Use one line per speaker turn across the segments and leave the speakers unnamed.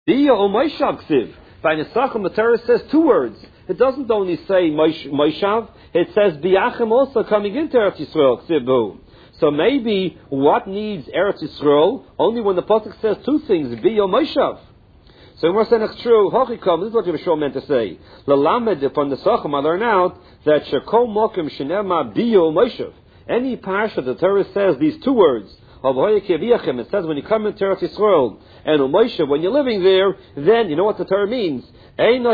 Biya or Moishav ksiv. By Nesachim, the Torah says two words. It doesn't only say Moishav, it says Biachim also coming into Eretz Yisrael, ksiv. So maybe what needs Eretz Yisrael only when the pasuk says two things, Biya or Moishav. So we're saying it's true. Hochikam, this is what Yeshua meant to say. Lalamed from the Nesachim, I learn out that Shekol Mokim Shenema Biya or Moishav. Any parsha the Torah says these two words, it says when you come into Eretz Yisrael and Moshe, when you're living there, then you know what the Torah means. The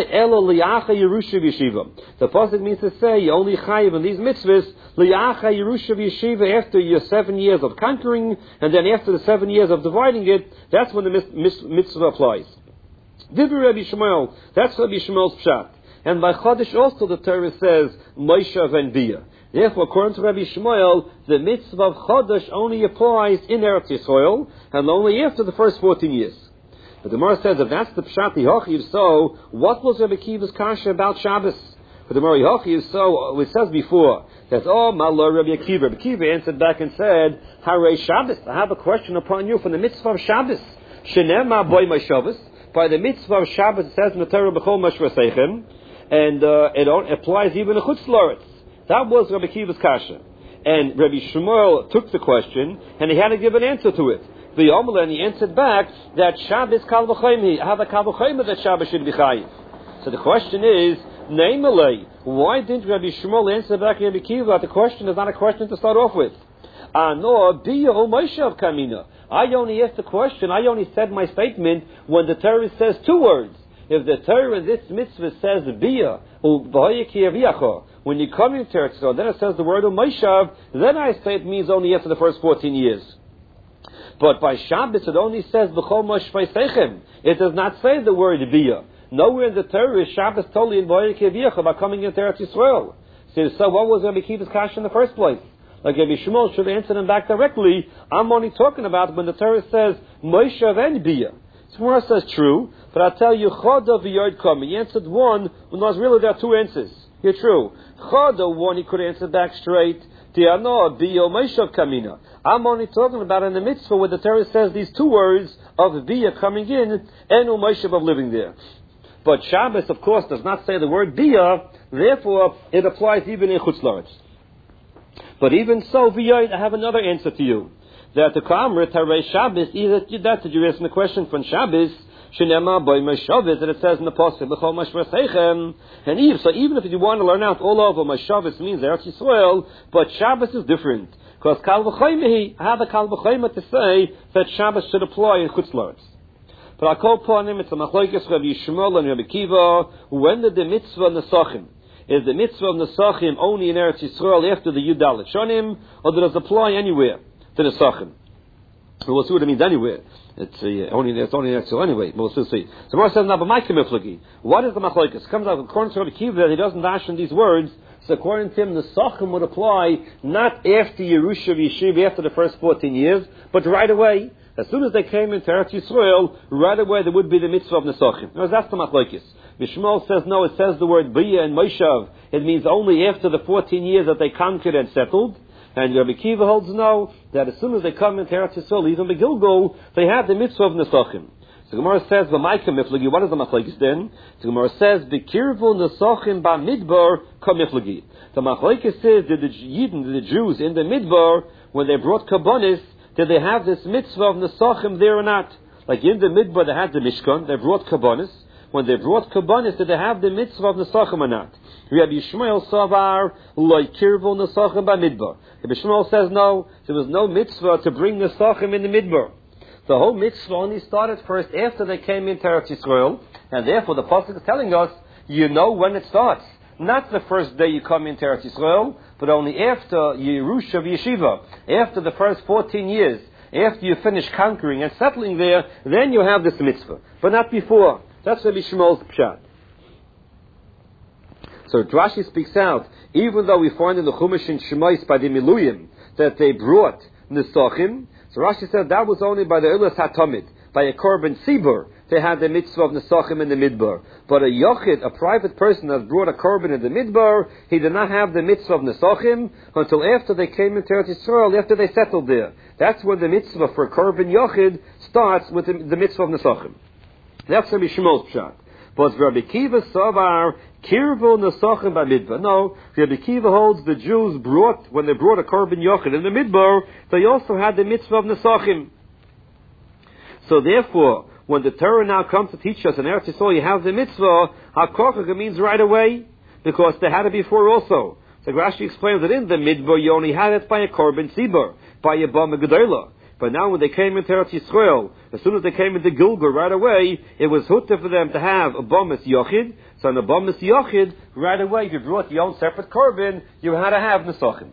pasuk means to say you only chayiv in these mitzvahs liacha yerusha v'yeshiva after your 7 years of conquering, and then after the 7 years of dividing it, that's when the mitzvah applies. Divri Rabbi Shmuel, that's Rabbi Shmuel's pshat. And by Chodesh also the Torah says Moshe and Bia. Therefore, according to Rabbi Shmuel, the mitzvah of Chodesh only applies in Eretz Yisrael, and only after the first 14 years. The Gemara says, if that's the Pshat Yehochiv, so what was Rabbi Akiva's kasha about Shabbos? The Gemara Yehochiv, so it says before, that, Malah Rabbi Akiva. Rabbi Akiva answered back and said, Harei Shabbos, I have a question upon you from the mitzvah of Shabbos. Shenema boy my Shabbos. By the mitzvah of Shabbos, it says in the Torah, B'chol Mashvasechem, and it applies even to Chutz La'aretz. That was Rabbi Akiva's kasha. And Rabbi Shmuel took the question, and he had to give an answer to it. The Yomeleh, and he answered back that Shabbos kal v'chayim. I have a kal v'chayim that Shabbos should be chayiv. So the question is, Neimelei, why didn't Rabbi Shmuel answer back Rabbi Akiva? The question is not a question to start off with. No, biya o Moshav kamina. I only asked the question, I only said my statement when the Torah says two words. If the Torah in this mitzvah says biya, when you come into Eretz Yisrael, then it says the word Moshav, then I say it means only after the first 14 years. But by Shabbos it only says B'chol Mashvasechem. It does not say the word biya. Nowhere in the Torah is Shabbos totally in V'hoye Ki'aviyacha about coming into Eretz Yisrael. So what was Rabbi Akiva's kasha in the first place? Like Rabbi Shmuel should answer them back directly. I'm only talking about when the Torah says Moshav and biya. Gemara says true, but I'll tell you, Choda v'yod kam. He answered one, when there was really there are two answers. You're true. Choda, one, he could answer back straight. Tiano, biya, Moshav kamina. I'm only talking about in the mitzvah where the Torah says these two words of biya coming in, and Moshav of living there. But Shabbos, of course, does not say the word biya, therefore it applies even in Chutz La'aretz. But even so, v'yod, I have another answer to you. That the Kamrit Harei Shabbos, that's what you're asking the question from Shabbos, Shenema Boy Mashavis, that it says in the Pasuk, B'chol Mashvasechem. And even if you want to learn out all over, Mashavis means Eretz Yisrael, but Shabbos is different. Because Kal V'chaymehi, I have a Kal V'chayme to say that Shabbos should apply in Chutz La'aretz. But I'll call upon him, it's a Machlokes Rabbi Shmuel and Rabbi Akiva, when did the mitzvah Nesachim? Is the mitzvah of Nesachim only in Eretz Yisrael after the Yud Dalet Shonim, or does it apply anywhere to Nesachim? We'll see what it means anywhere. It's only in Eretz Yisrael anyway. We'll still see. So Moshe says now, but my Kimiflagi, what is the Machlokes? It comes out according to Rabbi Akiva that he doesn't dash in these words. So according to him, Nesachim would apply not after Yerusha Yeshiva, after the first 14 years, but right away. As soon as they came into Eretz Yisrael, right away there would be the mitzvah of Nesachim. Now that's the Machlokes. Mishmuel says no, it says the word Biya and Moshav. It means only after the 14 years that they conquered and settled. And Rabbi Akiva holds no, that as soon as they come into Eretz Yisrael, even Begilgul, they have the mitzvah of Nesachim. So Gemara says, "V'maika miflagi." What is the machlokes then? So Gemara says, "B'kirvu Nesachim ba'midbar kamiflagi." The machlokes says that the Yidden, the Jews in the Midbar, when they brought kabbonis, did they have this mitzvah of Nesachim there or not? Like in the Midbar, they had the Mishkan, they brought kabbonis. When they brought kabbonis, did they have the mitzvah of Nesachim or not? Rabbi Yishmael savar lo'ikirvu Nesachim ba'midbar. Rabbi Yishmael says no, there was no mitzvah to bring Nesachim in the Midbar. The whole mitzvah only started first after they came into Eretz Yisrael, and therefore the pasuk is telling us, you know when it starts. Not the first day you come into Eretz Yisrael, but only after Yerusha Yeshiva, after the first 14 years, after you finish conquering and settling there, then you have this mitzvah, but not before. That's Rabbi Shmuel's pshat. So Rashi speaks out, even though we find in the Chumash in Shemais by the Miluyim that they brought Nesachim, so Rashi said that was only by the Ilas HaTamid, by a Korban Sibur, they had the mitzvah of Nesachim in the Midbar. But a Yochid, a private person that brought a Korban in the Midbar, he did not have the mitzvah of Nesachim until after they came into Eretz Yisrael, after they settled there. That's when the mitzvah for Korban Yochid starts with the mitzvah of Nesachim. That's Rabbi Shmuel's pshat. But Rabbi Kiva Savar Kirvo Nesachim by Midbar. No, Rabbi Kiva holds the Jews when they brought a korban yochid in the Midbar, they also had the mitzvah of Nesachim. So therefore, when the Torah now comes to teach us in Eretz Yisrael, you have the mitzvah, HaKochah means right away, because they had it before also. So Rashi explains that in the Midbar, you only had it by a korban tzibur, by a bama gedolah. But now when they came into Eretz Yisrael, as soon as they came into Gilgal right away, it was hutter for them to have a bamas yochid. So in a bamas yochid, right away, if you brought your own separate korban, you had to have nesachim.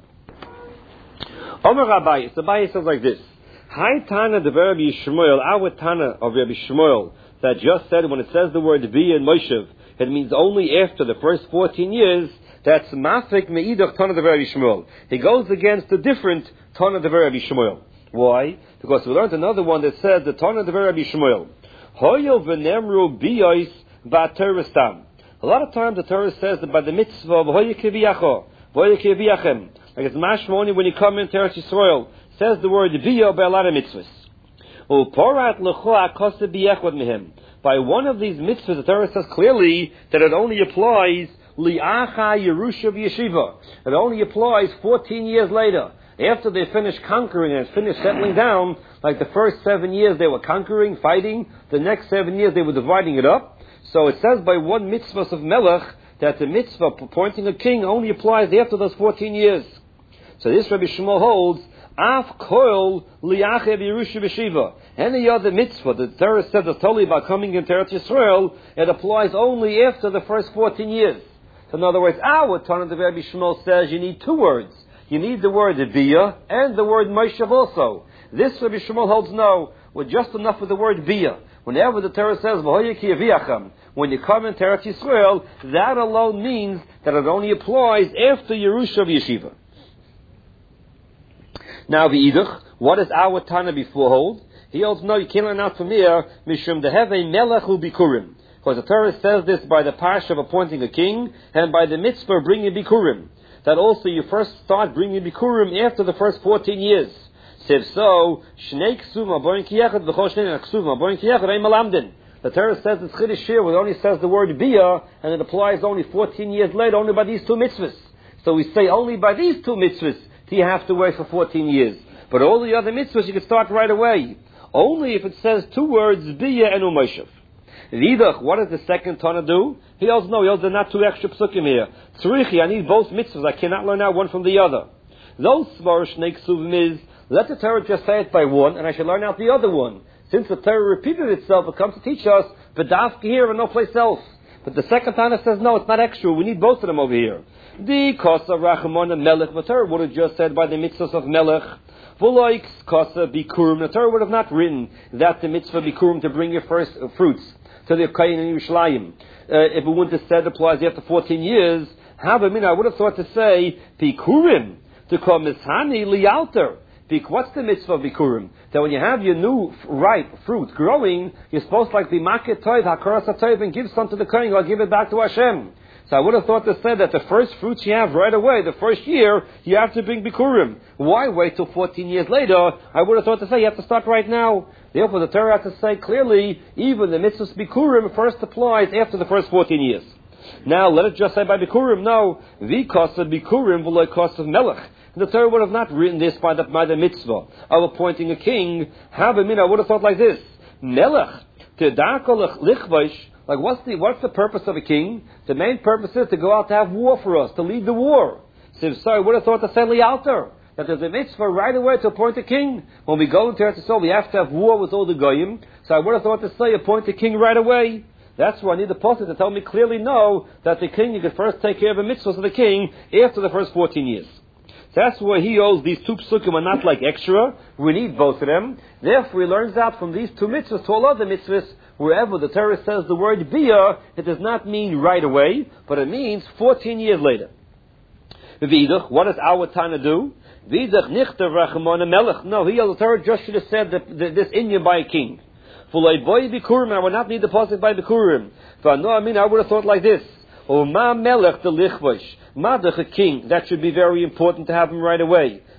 Omer Abayis, the Abayis says like this: Hi Tana de Rabbi Shmuel, our Tana of Rabbi Shmuel, that just said when it says the word Bia and Moshev, it means only after the first 14 years. That's Mafik Meidach Tana de Rabbi Shmuel. He goes against a different Tana de Rabbi Shmuel. Why? Because we learned another one that says the Tana de Rabbi Shmuel. Hoyo v'nemru biyos ba'terestam. A lot of times the Torah says that by the mitzvah of Hoyo kiviyacho, Hoyo kiviyachem. Like it's mashma only when you come into Eretz Yisrael. Says the word biyo by a lot of mitzvahs. Uporat lecho akosa biyechod mehem. By one of these mitzvahs, the Torah says clearly that it only applies li'acha Yerusha v'yeshiva. It only applies 14 years later. After they finished conquering and finished settling down, like the first 7 years they were conquering, fighting, the next 7 years they were dividing it up. So it says by one mitzvah of Melech that the mitzvah appointing a king only applies after those 14 years. So this Rabbi Shmuel holds, Af koil liachev Yerusha b'shiva. Any other mitzvah, the Torah said that's totally about coming into Eretz Yisrael, it applies only after the first 14 years. So in other words, our Tana the Rabbi Shmuel says you need two words. You need the word Bia and the word Moshev also. This Rabbi Shmuel holds no. We're just enough with the word Bia. Whenever the Torah says when you come into Eretz Yisrael, that alone means that it only applies after Yerusha of Yeshiva. Now V'idach, what does our Tana before hold? He holds no, you can't learn out from here, Mishum Deheve Melech Hu Bikurim. Because the Torah says this by the parsha of appointing a king and by the mitzvah of bringing Bikurim. That also you first start bringing Bikurim after the first 14 years. If so, the Torah says it's Chiddush here, where it only says the word Bia, and it applies only 14 years later, only by these two mitzvahs. So we say only by these two mitzvahs do you have to wait for 14 years. But all the other mitzvahs you can start right away. Only if it says two words, Bia and Umoshev. Vidach, what does the second Tana do? He also no, he also not two extra psukim here. Tzrichi, I need both mitzvahs. I cannot learn out one from the other. Those smar shnei ksuvim is, let the Torah just say it by one, and I should learn out the other one. Since the Torah repeated itself, it comes to teach us v'dafka here and no place else. But the second Tana says no, it's not extra. We need both of them over here. The kosa rachamon and melech. The Torah would have just said by the mitzvahs of melech. V'loiks kosa bikurim. The Torah would have not written that the mitzvah bikurim to bring your first fruits to the Kayin in Yerushalayim. If it wouldn't have said applies after 14 years, I would have thought to say bikurim to call mishani lialter. What's the mitzvah of bikurim? That when you have your new ripe fruit growing, you're supposed to like be maket toiv, hakaras toiv, and give some to the Kohen or give it back to Hashem. So I would have thought to say that the first fruits you have right away, the first year, you have to bring bikurim. Why wait till 14 years later? I would have thought to say you have to start right now. Therefore, the Torah has to say clearly, even the mitzvah bikurim first applies after the first 14 years. Now, let it just say by bikurim. No, v'kosa bikurim v'lo kosa melech. The Torah would have not written this by the mitzvah of appointing a king. I would have thought like this: melech tedarko lichvash. Like what's the purpose of a king? The main purpose is to go out to have war for us, to lead the war. So I would have thought to say lialter, that there's a mitzvah right away to appoint a king. When we go into Eretz Yisrael, we have to have war with all the goyim. So I would have thought to say appoint a king right away. That's why I need the pasuk to tell me clearly no, that the king, you can first take care of the mitzvahs of the king after the first 14 years. That's why he holds these two psukim are not like extra. We need both of them. Therefore, he learns out from these two mitzvahs to all other mitzvahs, wherever the Torah says the word bia, it does not mean right away, but it means 14 years later. V'idach, what does our Tana do? V'idach nichtav rachamon melech. No, the Torah just should have said this inyan by a king. Fulay boy bikurim, I would not need the pasuk by bikurim. I would have thought like this. O ma melech the lichvash. Madach a king, that should be very important to have him right away.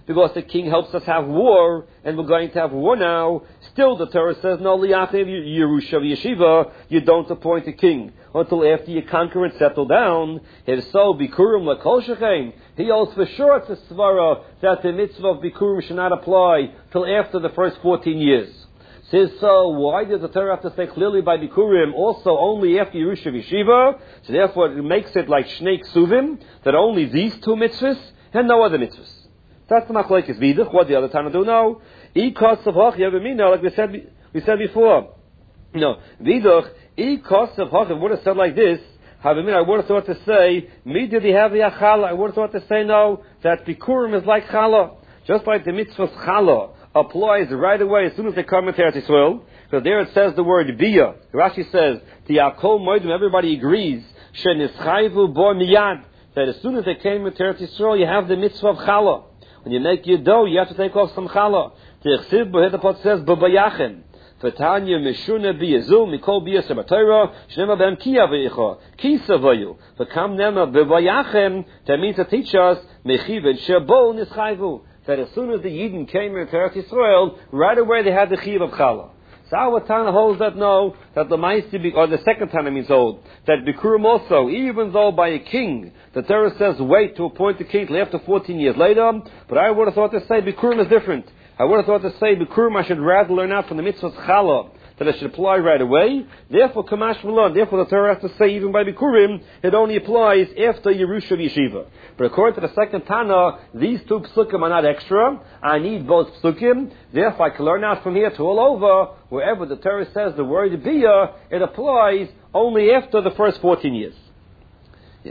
because the king helps us have war, and we're going to have war now. Still, the Torah says, no, liachiv Yerusha v'yeshiva, you don't appoint a king until after you conquer and settle down. If so, bikurim l'kol shechein. He holds for sure it's a svara that the mitzvah of bikurim should not apply till after the first 14 years. Says, so why does the Torah have to say clearly by bikurim also only after Yerusha v'yeshiva? So therefore it makes it like shnei ksuvim, that only these two mitzvahs and no other mitzvahs. That's the machlokes vidach. What the other Tana do now? Ikos of hach yavimina, like we said before. No, vidach ikos of hach. Would have said like this. Havimina, I would have thought to say me did he have the chala? I would have thought to say no, that bikurim is like chala, just like the mitzvah chala applies right away as soon as they come into Eretz Yisrael. So there it says the word biyah. Rashi says the Yakol Moedim. Everybody agrees shenischayvu bo miyad, that as soon as they came into Eretz Yisrael, you have the mitzvah of chala. When you make your dough, you have to take off some challah. The Chsiv B'Hedapot says, B'Bayachem. V'tanya Meshuna B'Yezul, Mikol B'Yez Sabatayra, Shnema B'Em Kiya V'Yicha, Kisa V'Yu. V'kam Nema B'Bayachem, that means to teach us, Mechiv and Shebo Nischayvu, that as soon as the Yidden came into Eretz Yisrael, right away they had the Chiv of challah. So our Tana holds that no, that the Ma'isi, or the second Tana means hold, that Bikurim also, even though by a king, the Torah says wait to appoint the king till after 14 years later, but I would have thought to say Bikurim is different. I would have thought to say Bikurim I should rather learn out from the mitzvahs challah, that it should apply right away. Therefore, Kamash Malon, therefore the Torah has to say even by Bikurim, it only applies after Yerusha Yeshiva. But according to the second Tana, these two psukim are not extra. I need both psukim. Therefore, I can learn out from here to all over, wherever the Torah says the word biyah, it applies only after the first 14 years. Yeah.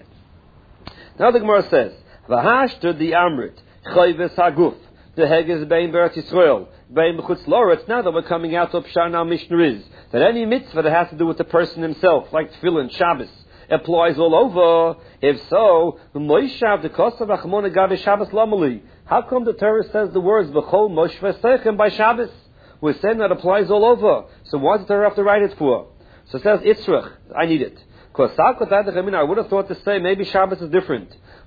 Now the Gemara says, V'hashta the Amrit, Chayves Haguf, the Heges Bein Beretz Yisrael, Bein B'chutz Loretz. Now that we're coming out of Shana Mishnah is, that any mitzvah that has to do with the person himself, like Tefillin, Shabbos, applies all over. If so, Moishav the Kosav Rachmona Gabe Shabbos Lamali. How come the Torah says the words B'chol Moshe Sechem by Shabbos? We're saying that applies all over. So why does the Torah have to write it for? So it says Itzrach. I need it. I would have thought to say maybe Shabbos is different.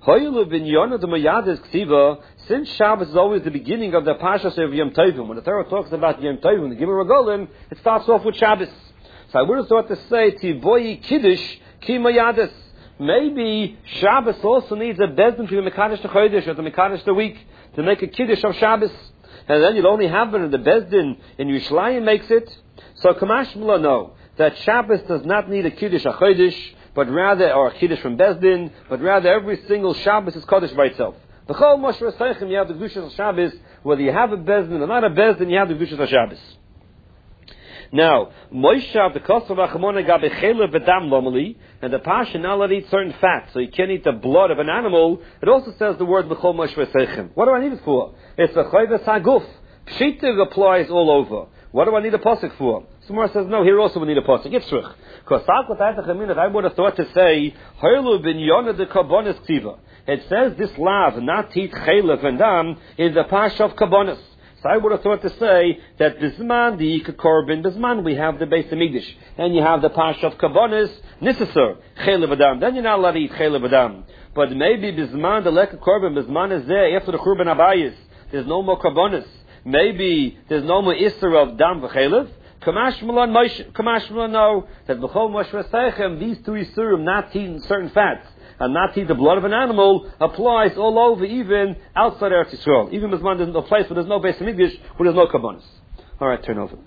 Since Shabbos is always the beginning of the Parshas of Yom Tovim, when the Torah talks about Yom Tovim, the Gimel Regolim, it starts off with Shabbos. So I would have thought to say Tivoyi Kiddush Ki Mayadis. Maybe Shabbos also needs a bezdin to the Mekadesh the Chodesh or the Mekadesh the week to make a Kiddush of Shabbos. And then you'll only have it in the bezdin in Yerushalayim makes it. So Kamash Mula know that Shabbos does not need a Kiddush HaChodesh, but rather, or a Kiddush from Bezdin, but rather every single Shabbos is Kodesh by itself. The Chol Moshe Seichem, you have the Kedushas of Shabbos, whether you have a Bezdin or not a Bezdin, you have the Kedushas of Shabbos. Now, Moshe, the Kosav Rachamona Gabe Chelev V'Dam Lomali, and the Pasha now let eat certain fats, so you can't eat the blood of an animal. It also says the word B'chol Moshe Seichem. What do I need it for? It's the Chayves HaGuf. Pshita applies all over. What do I need a pasuk for? Somewhere says no. Here also we need a pasuk. Yitzrich. Because I would have thought to say Haylu bin Yonah the Karbonis Ksiva. It says this lav not teach chaylev and dam in the parsha of Karbonis. So I would have thought to say that Bisman the Korban Bisman we have the Beis Hamikdash and you have the parsha of Karbonis Nisasur chaylev adam. Then you're not allowed to eat chaylev adam. But maybe Bisman the Leka Korban Bisman is there after the Churban Abayis. There's no more Karbonis. Maybe there's no more Isser of Dam v'Chelev. Kamash Malan know that B'chol Moshe Seichem, these two Isurim, not eating certain fats, and not eat the blood of an animal, applies all over, even outside Eretz Yisrael. Even Bisman there's no place where there's no Beis Hamikdash, where there's no Karbonos. Alright, turn over.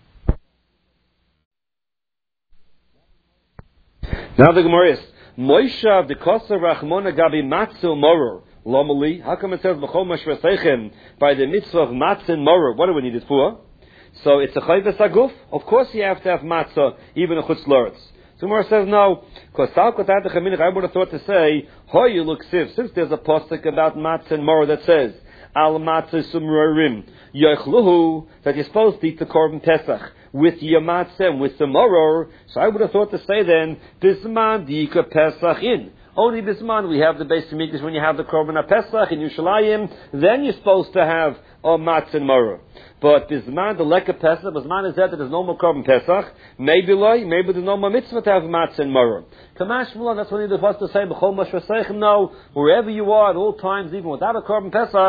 Now the Gemara is, Moishav the Kosa Rachmona Gabi Matzu Moror. Lomali, how come it says B'chol Moshe Seichem by the mitzvah of matzah and moror? What do we need it for? So it's a chayves haguf. Of course you have to have matzah, even a chutz loretz. So Gemara says no. Because I would have thought to say, Hoy look since there's a pasuk about matzah and moror that says Al matzah sumrarim yochluhu, that you're supposed to eat the korban pesach with your matzah and with the moror. So I would have thought to say then Bisman dika pesach in. Only Bisman we have the Beis Hamikdash when you have the Korban HaPesach in Yerushalayim, then you're supposed to have a matzah and moror. But Bisman, the Leka Pesach, Bisman is that there's no more Korban Pesach, maybe there's no more mitzvah to have matzah and moror. Kamash Mulan, that's what you're supposed to say, B'chol Moshe Seichem, no, wherever you are at all times, even without a Korban Pesach,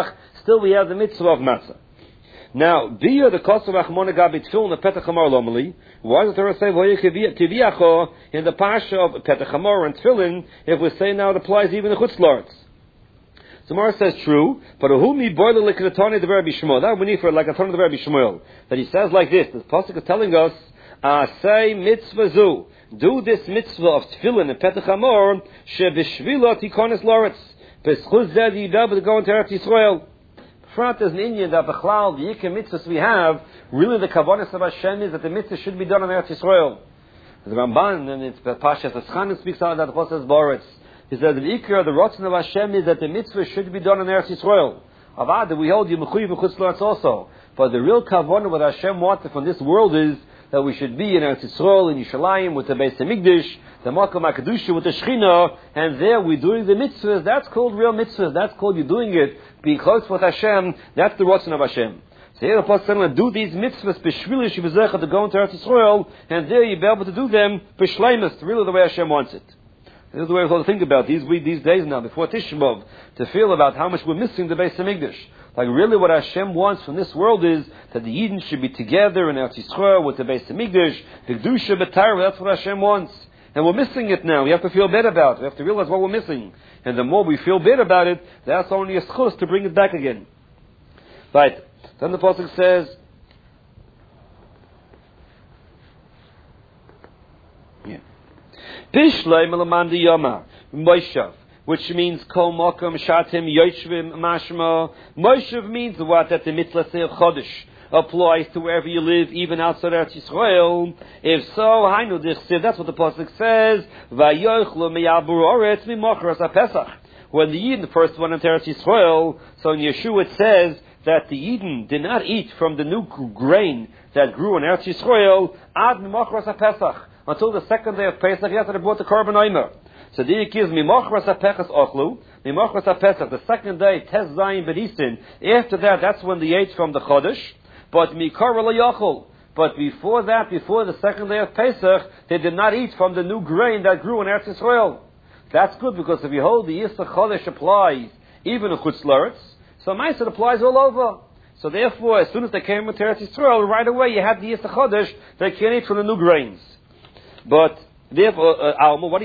still we have the mitzvah of matzah. Now, Bia the Kosav Achmona Gabi Tfilin the Petach Hamor Lomali. Why does the Torah say Tiviacho in the Pasha of Petach Hamor and Tfilin? If we say now it applies even to Chutz La'aretz. So Mara says true, but Ahumi boiler like the Tani the Rabbi Shmuel. That we need for like a Tani the Rabbi Shmuel. That he says like this. The pasuk is telling us, say mitzvah zu. Do this mitzvah of Tfilin and Petach Hamor shebishvila tikonis La'aretz. B'schuz zeh you'll be able to go into Eretz Yisrael. Front is an Indian that the Chalal, the Yikam mitzvahs we have, really the Kavanas of Hashem is that the mitzvah should be done on Eretz Yisrael. The Ramban, and it's Pashas Eschanim speaks out that the Chosas Boretz. He says the Ikar, the Ratzon of Hashem is that the mitzvah should be done on Eretz Yisrael. Avad, we hold Yemechuy v'chutz la'aretz also. But the real Kavanah, what Hashem wanted from this world is that we should be in Eretz Yisrael, in Yerushalayim, with the Beis HaMikdash, the Makom HaKadusha, with the Shechina, and there we're doing the mitzvahs. That's called real mitzvahs. That's called you doing it, being close with Hashem. That's the Ratzon of Hashem. So here the Apostle is saying, do these mitzvahs, b'shvili shivazecha, to go into Eretz Yisrael, and there you'll be able to do them, b'shleimus, really the way Hashem wants it. This is the way we have to think about these days now, before Tisha B'Av, to feel about how much we're missing the Beis HaMikdash. Like really what Hashem wants from this world is that the Yidden should be together in Eretz Yisrael with the Beis HaMikdash, the Kedusha B'Torah, that's what Hashem wants. And we're missing it now. We have to feel bad about it. We have to realize what we're missing. And the more we feel bad about it, that's only a schus to bring it back again. Right. Then the Pasuk says, Bishlei Melamandi Yoma, Moshav, which means Kol Mokom Shatim Yoshvim Mashma. Moshav means what? That the mitzvah say Chodesh applies to wherever you live, even outside Eretz Yisrael. If so, Hainu Dichsiv, that's what the Pasuk says, Vayochlu Meyabur Oretz Mimochras HaPesach. When the Yidden first went into Eretz Yisrael, so in Yeshua it says that the Yidden did not eat from the new grain that grew in Eretz Yisrael, Ad Mimochras HaPesach, until the second day of Pesach, after they brought the Korban Omer. So the gives Mimochras HaPesach Ochlu, Mimochras HaPesach, the second day, Tes Zayin B'Nisan. After that, that's when they ate from the Chodesh. But Mikar L'Yochel. But before that, before the second day of Pesach, they did not eat from the new grain that grew in Eretz Yisrael. That's good, because if you hold the Yisra Chodesh applies even in Chutz La'aretz, so Ma'aser applies all over. So therefore, as soon as they came into Eretz Yisrael, right away you had the Yisra Chodesh, they can't eat from the new grains. But therefore, Alma, what